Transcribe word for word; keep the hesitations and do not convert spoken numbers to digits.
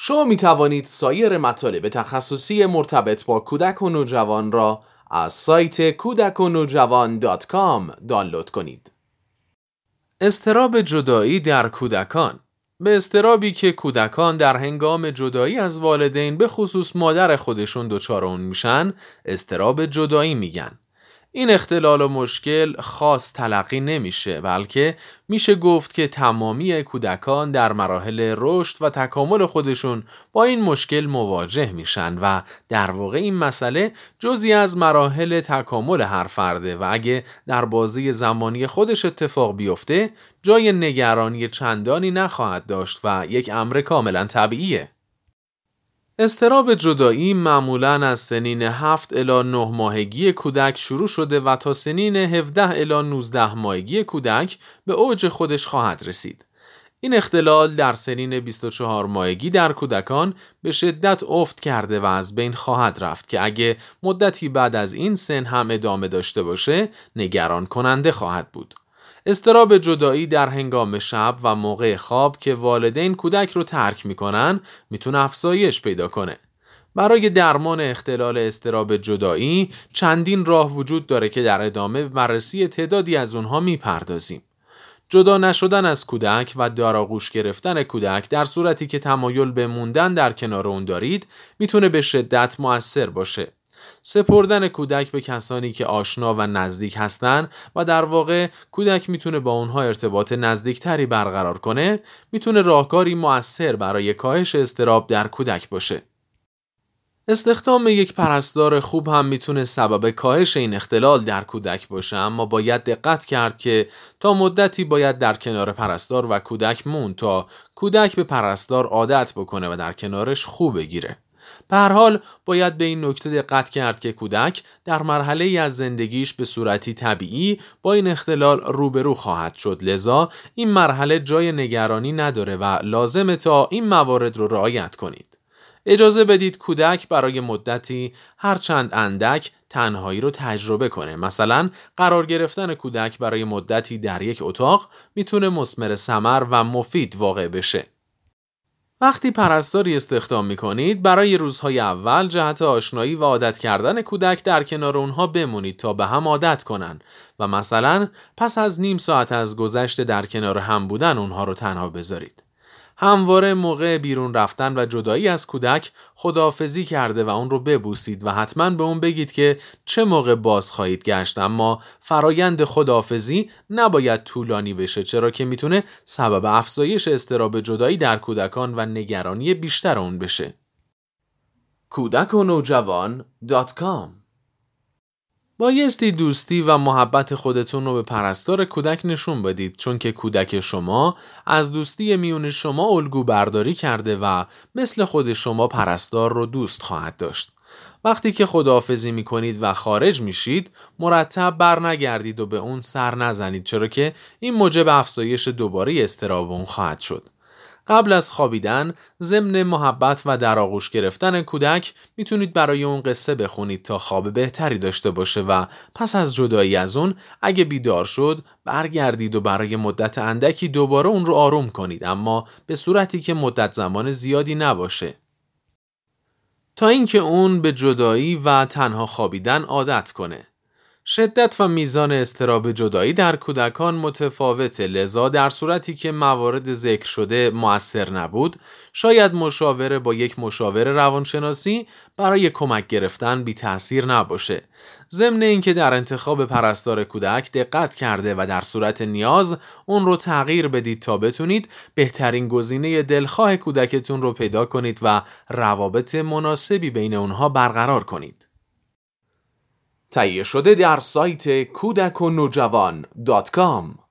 شما می توانید سایر مطالب تخصصی مرتبط با کودک و نوجوان را از سایت کودک و نوجوان دات کام دانلود کنید. اضطراب جدایی در کودکان. به اضطرابی که کودکان در هنگام جدایی از والدین به خصوص مادر خودشون دچار اون میشن، اضطراب جدایی میگن. این اختلال و مشکل خاص تلقی نمیشه، بلکه میشه گفت که تمامی کودکان در مراحل رشد و تکامل خودشون با این مشکل مواجه میشن و در واقع این مسئله جزئی از مراحل تکامل هر فرده و اگه در بازه زمانی خودش اتفاق بیفته جای نگرانی چندانی نخواهد داشت و یک امر کاملا طبیعیه. اضطراب جدایی معمولاً از سنین هفت الی نه ماهگی کودک شروع شده و تا سنین هفده الی نوزده ماهگی کودک به اوج خودش خواهد رسید. این اختلال در سنین بیست و چهار ماهگی در کودکان به شدت افت کرده و از بین خواهد رفت که اگه مدتی بعد از این سن هم ادامه داشته باشه نگران کننده خواهد بود. اضطراب جدایی در هنگام شب و موقع خواب که والدین کودک رو ترک میکنن میتونه افزایش پیدا کنه. برای درمان اختلال اضطراب جدایی چندین راه وجود داره که در ادامه به بررسی تعدادی از اونها میپردازیم. جدا نشدن از کودک و در آغوش گرفتن کودک در صورتی که تمایل به موندن در کنار اون دارید میتونه به شدت مؤثر باشه. سپردن کودک به کسانی که آشنا و نزدیک هستن و در واقع کودک میتونه با اونها ارتباط نزدیکتری برقرار کنه میتونه راهکاری مؤثر برای کاهش اضطراب در کودک باشه. استخدام یک پرستار خوب هم میتونه سبب کاهش این اختلال در کودک باشه، اما باید دقت کرد که تا مدتی باید در کنار پرستار و کودک موند تا کودک به پرستار عادت بکنه و در کنارش خوب بگیره. به هر حال باید به این نکته دقت کرد که کودک در مرحله ای از زندگیش به صورتی طبیعی با این اختلال روبرو خواهد شد، لذا این مرحله جای نگرانی نداره و لازمه تا این موارد رو رعایت کنید. اجازه بدید کودک برای مدتی هرچند اندک تنهایی رو تجربه کنه. مثلا قرار گرفتن کودک برای مدتی در یک اتاق میتونه مثمر ثمر و مفید واقع بشه. وقتی پرستاری استخدام می‌کنید برای روزهای اول جهت آشنایی و عادت کردن کودک در کنار اونها بمونید تا به هم عادت کنن و مثلا پس از نیم ساعت از گذشت در کنار هم بودن اونها رو تنها بذارید. همواره موقع بیرون رفتن و جدایی از کودک خداحافظی کرده و اون رو ببوسید و حتما به اون بگید که چه موقع باز خواهید گشت، اما فرایند خداحافظی نباید طولانی بشه، چرا که میتونه سبب افزایش اضطراب جدایی در کودکان و نگرانی بیشتر اون بشه. کودک و نوجوان دات کام. بایستی دوستی و محبت خودتون رو به پرستار کودک نشون بدید، چون که کودک شما از دوستی میون شما الگو برداری کرده و مثل خود شما پرستار رو دوست خواهد داشت. وقتی که خداحافظی میکنید و خارج میشید مرتب بر نگردید و به اون سر نزنید، چرا که این موجب افزایش دوباره اضطراب اون خواهد شد. قبل از خوابیدن ضمن محبت و در آغوش گرفتن کودک میتونید برای اون قصه بخونید تا خواب بهتری داشته باشه و پس از جدایی از اون اگه بیدار شد برگردید و برای مدت اندکی دوباره اون رو آروم کنید، اما به صورتی که مدت زمان زیادی نباشه، تا اینکه اون به جدایی و تنها خوابیدن عادت کنه. شدت و میزان اضطراب جدایی در کودکان متفاوته، لذا در صورتی که موارد ذکر شده مؤثر نبود شاید مشاوره با یک مشاور روانشناسی برای کمک گرفتن بی تأثیر نباشه. ضمن اینکه در انتخاب پرستار کودک دقت کرده و در صورت نیاز اون رو تغییر بدید تا بتونید بهترین گزینه دلخواه کودکتون رو پیدا کنید و روابط مناسبی بین اونها برقرار کنید. تهیه شده در سایت کودک و نوجوان دات کام.